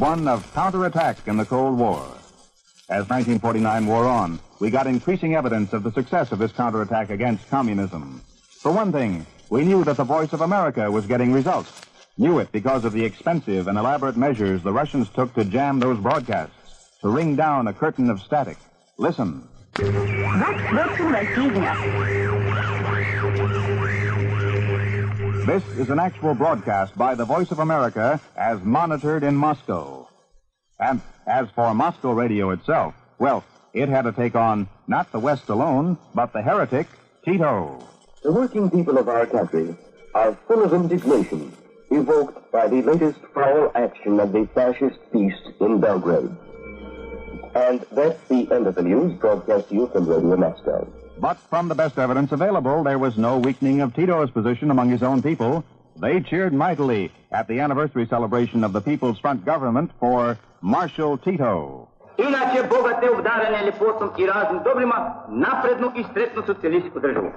one of counterattack in the Cold War. As 1949 wore on, we got increasing evidence of the success of this counterattack against communism. For one thing, we knew that the Voice of America was getting results. Knew it because of the expensive and elaborate measures the Russians took to jam those broadcasts, to ring down a curtain of static. Listen. This is an actual broadcast by the Voice of America as monitored in Moscow. And as for Moscow radio itself, well, it had to take on not the West alone, but the heretic, Tito. The working people of our country are full of indignation, evoked by the latest foul action of the fascist beast in Belgrade. And that's the end of the news, broadcast to you from Radio Moscow. But from the best evidence available, there was no weakening of Tito's position among his own people. They cheered mightily at the anniversary celebration of the People's Front government for Marshal Tito. Иначе Бога те ударени или потом и разни добрима, напредну и стрепну социалистическу државу.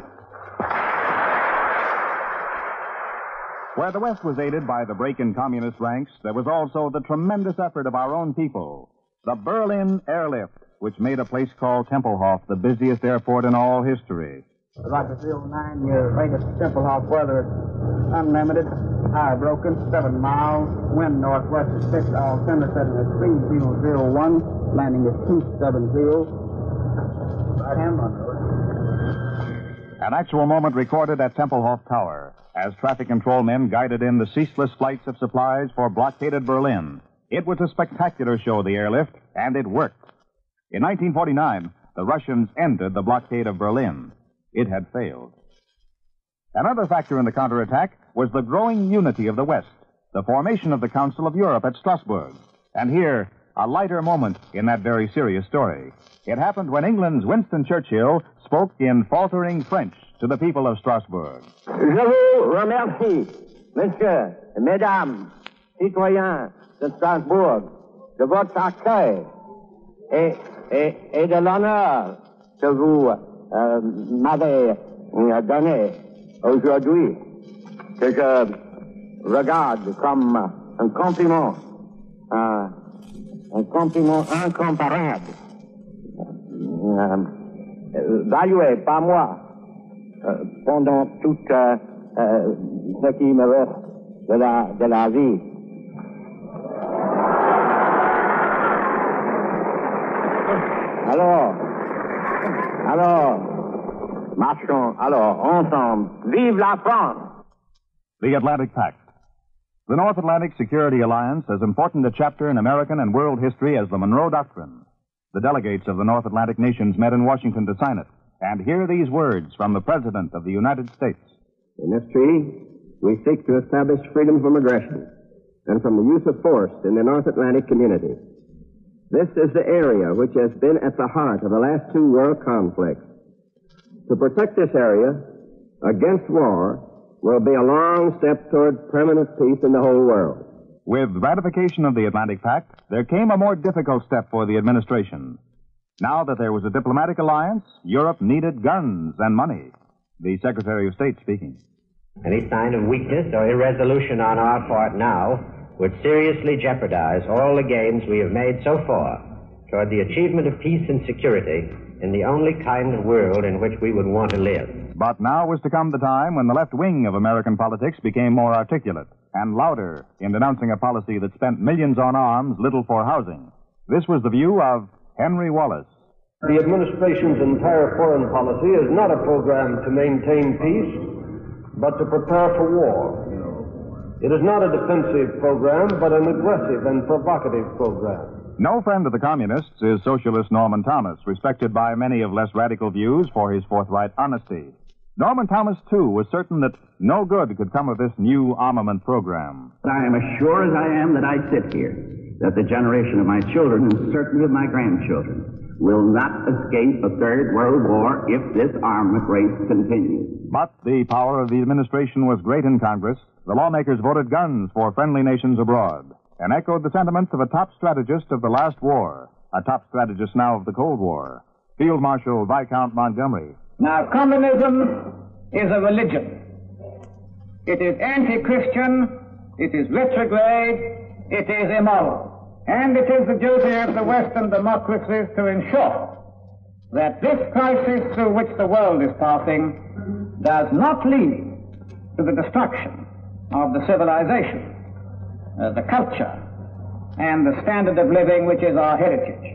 Where the West was aided by the break in communist ranks, there was also the tremendous effort of our own people. The Berlin Airlift, which made a place called Tempelhof the busiest airport in all history. Roger 09, your latest Tempelhof weather, unlimited, tire broken, 7 miles, wind northwest at 6, altimeter setting at 3001, landing at 270. Right hand on road. An actual moment recorded at Tempelhof Tower as traffic control men guided in the ceaseless flights of supplies for blockaded Berlin. It was a spectacular show, the airlift, and it worked. In 1949, the Russians ended the blockade of Berlin. It had failed. Another factor in the counterattack was the growing unity of the West, the formation of the Council of Europe at Strasbourg. And here, a lighter moment in that very serious story. It happened when England's Winston Churchill spoke in faltering French to the people of Strasbourg. Je vous remercie, messieurs et mesdames, citoyens de Strasbourg, de votre accueil et de l'honneur que vous m'avez donné aujourd'hui, que je regarde comme un compliment incomparable, valué par moi pendant tout ce qui me reste de la vie. Alors, marchons, ensemble. Vive la France! The Atlantic Pact. The North Atlantic Security Alliance, as important a chapter in American and world history as the Monroe Doctrine. The delegates of the North Atlantic nations met in Washington to sign it. And hear these words from the President of the United States. In this treaty, we seek to establish freedom from aggression and from the use of force in the North Atlantic community. This is the area which has been at the heart of the last 2 world conflicts. To protect this area against war will be a long step toward permanent peace in the whole world. With ratification of the Atlantic Pact, there came a more difficult step for the administration. Now that there was a diplomatic alliance, Europe needed guns and money. The Secretary of State speaking. Any sign of weakness or irresolution on our part now would seriously jeopardize all the gains we have made so far toward the achievement of peace and security in the only kind of world in which we would want to live. But now was to come the time when the left wing of American politics became more articulate and louder in denouncing a policy that spent millions on arms, little for housing. This was the view of Henry Wallace. The administration's entire foreign policy is not a program to maintain peace, but to prepare for war. It is not a defensive program, but an aggressive and provocative program. No friend of the communists is socialist Norman Thomas, respected by many of less radical views for his forthright honesty. Norman Thomas, too, was certain that no good could come of this new armament program. I am as sure as I am that I sit here, that the generation of my children, and certainly of my grandchildren, will not escape a third world war if this armament race continues. But the power of the administration was great in Congress. The lawmakers voted guns for friendly nations abroad and echoed the sentiments of a top strategist of the last war, a top strategist now of the Cold War, Field Marshal Viscount Montgomery. Now, communism is a religion. It is anti-Christian, it is retrograde, it is immoral. And it is the duty of the Western democracies to ensure that this crisis through which the world is passing does not lead to the destruction of the civilization, the culture, and the standard of living which is our heritage.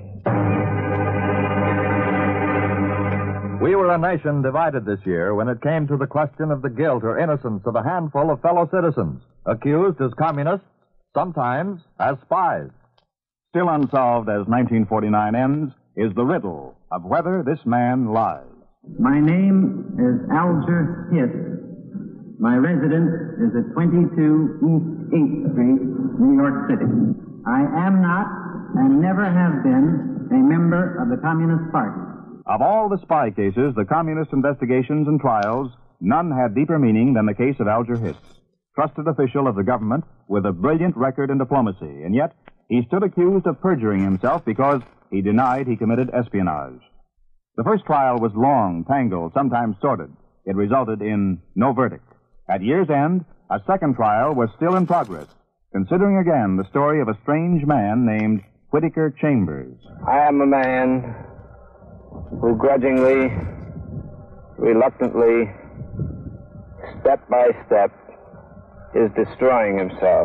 We were a nation divided this year when it came to the question of the guilt or innocence of a handful of fellow citizens, accused as communists, sometimes as spies. Still unsolved as 1949 ends is the riddle of whether this man lies. My name is Alger Hiss. My residence is at 22 East 8th Street, New York City. I am not and never have been a member of the Communist Party. Of all the spy cases, the communist investigations and trials, none had deeper meaning than the case of Alger Hiss, trusted official of the government with a brilliant record in diplomacy, and yet he stood accused of perjuring himself because he denied he committed espionage. The first trial was long, tangled, sometimes sordid. It resulted in no verdict. At year's end, a second trial was still in progress, considering again the story of a strange man named Whittaker Chambers. I am a man who grudgingly, reluctantly, step by step, is destroying himself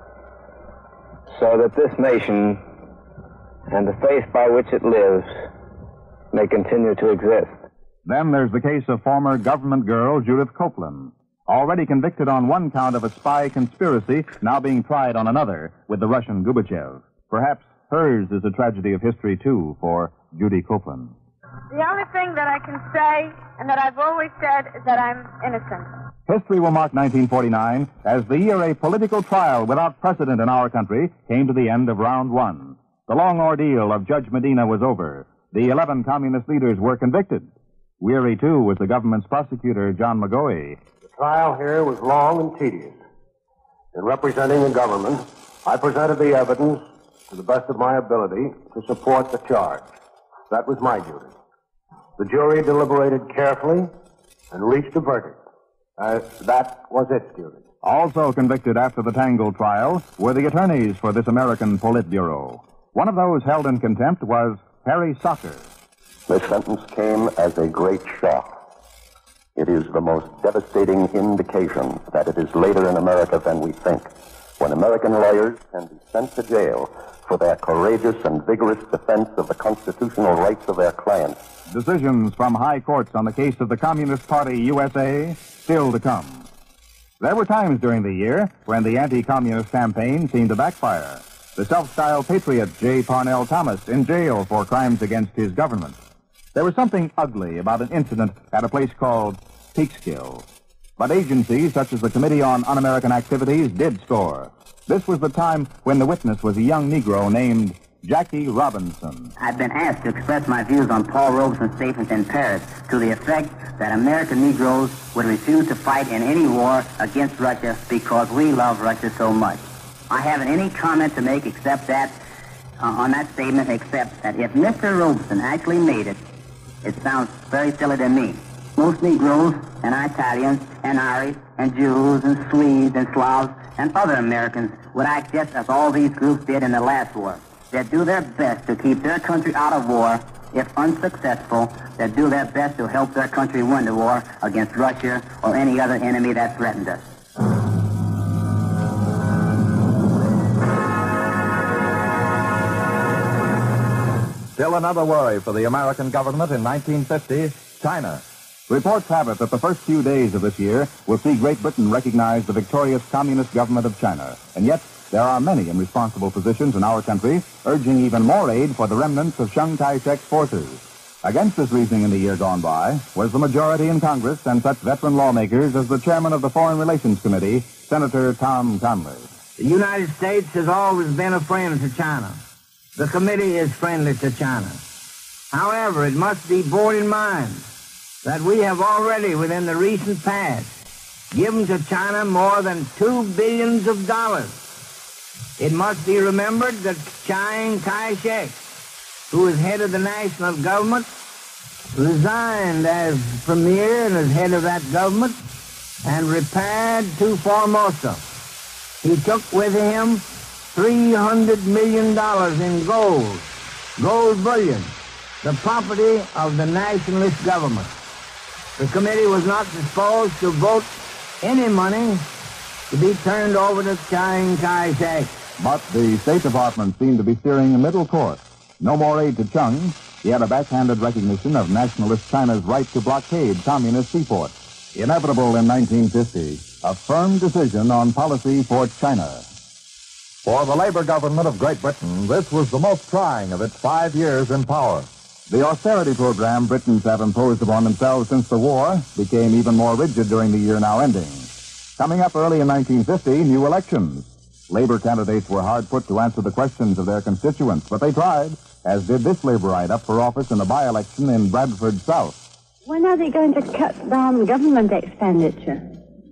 so that this nation and the faith by which it lives may continue to exist. Then there's the case of former government girl Judith Copeland, already convicted on one count of a spy conspiracy, now being tried on another with the Russian Gorbachev. Perhaps hers is a tragedy of history, too, for Judy Copeland. The only thing that I can say, and that I've always said, is that I'm innocent. History will mark 1949 as the year a political trial without precedent in our country came to the end of round one. The long ordeal of Judge Medina was over. The 11 communist leaders were convicted. Weary, too, was the government's prosecutor, John McGoey. The trial here was long and tedious. In representing the government, I presented the evidence to the best of my ability to support the charge. That was my duty. The jury deliberated carefully and reached a verdict. That was its duty. Also convicted after the tangled trial were the attorneys for this American Politburo. One of those held in contempt was Harry Socker. This sentence came as a great shock. It is the most devastating indication that it is later in America than we think, when American lawyers can be sent to jail for their courageous and vigorous defense of the constitutional rights of their clients. Decisions from high courts on the case of the Communist Party USA still to come. There were times during the year when the anti-communist campaign seemed to backfire. The self-styled patriot J. Parnell Thomas in jail for crimes against his government. There was something ugly about an incident at a place called Peekskill. But agencies such as the Committee on Un-American Activities did score. This was the time when the witness was a young Negro named Jackie Robinson. I've been asked to express my views on Paul Robeson's statement in Paris to the effect that American Negroes would refuse to fight in any war against Russia because we love Russia so much. I haven't any comment to make except that, on that statement, except that if Mr. Robeson actually made it, it sounds very silly to me. Most Negroes and Italians and Irish and Jews and Swedes and Slavs and other Americans would act just as all these groups did in the last war. They'd do their best to keep their country out of war. If unsuccessful, they'd do their best to help their country win the war against Russia or any other enemy that threatened us. Still another worry for the American government in 1950, China. Reports have it that the first few days of this year will see Great Britain recognize the victorious communist government of China. And yet, there are many in responsible positions in our country urging even more aid for the remnants of Chiang Kai-shek's forces. Against this reasoning in the year gone by was the majority in Congress and such veteran lawmakers as the chairman of the Foreign Relations Committee, Senator Tom Conley. The United States has always been a friend to China. The committee is friendly to China. However, it must be borne in mind that we have already, within the recent past, given to China more than $2 billion. It must be remembered that Chiang Kai-shek, who is head of the national government, resigned as premier and as head of that government and repaired to Formosa. He took with him $300 million in gold bullion, the property of the nationalist government. The committee was not disposed to vote any money to be turned over to Chiang Kai-shek. But the State Department seemed to be steering a middle course. No more aid to Chung, yet a backhanded recognition of nationalist China's right to blockade communist seaports. Inevitable in 1950, a firm decision on policy for China. For the Labor government of Great Britain, this was the most trying of its 5 years in power. The austerity program Britons have imposed upon themselves since the war became even more rigid during the year now ending. Coming up early in 1950, new elections. Labor candidates were hard put to answer the questions of their constituents, but they tried, as did this Laborite up for office in a by-election in Bradford South. When are they going to cut down government expenditure?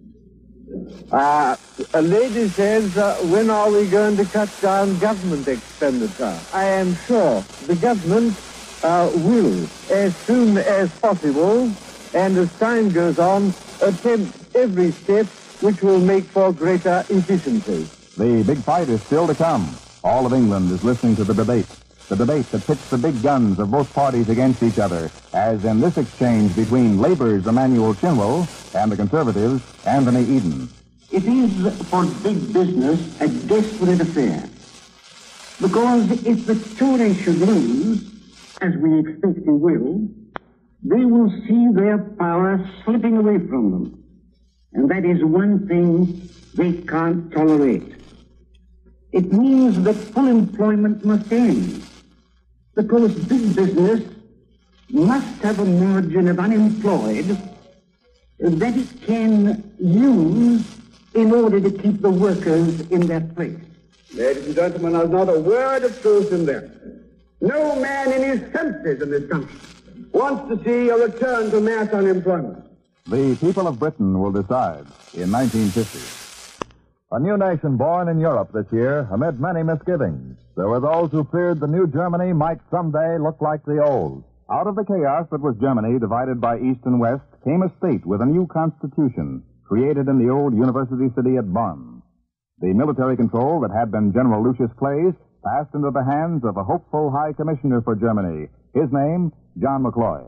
A lady says, when are we going to cut down government expenditure? I am sure the government will, as soon as possible, and as time goes on, attempt every step which will make for greater efficiency. The big fight is still to come. All of England is listening to the debate that pits the big guns of both parties against each other, as in this exchange between Labour's Emmanuel Chinwell and the Conservatives' Anthony Eden. It is for big business a desperate affair, because if the Tories should lose, as we expect they will see their power slipping away from them. And that is one thing they can't tolerate. It means that full employment must end, because big business must have a margin of unemployed that it can use in order to keep the workers in their place. Ladies and gentlemen, there's not a word of truth in there. No man in his senses in this country wants to see a return to mass unemployment. The people of Britain will decide in 1950. A new nation born in Europe this year amid many misgivings. There were those who feared the new Germany might someday look like the old. Out of the chaos that was Germany, divided by East and West, came a state with a new constitution, created in the old university city at Bonn. The military control that had been General Lucius Clay's passed into the hands of a hopeful High Commissioner for Germany. His name, John McCloy.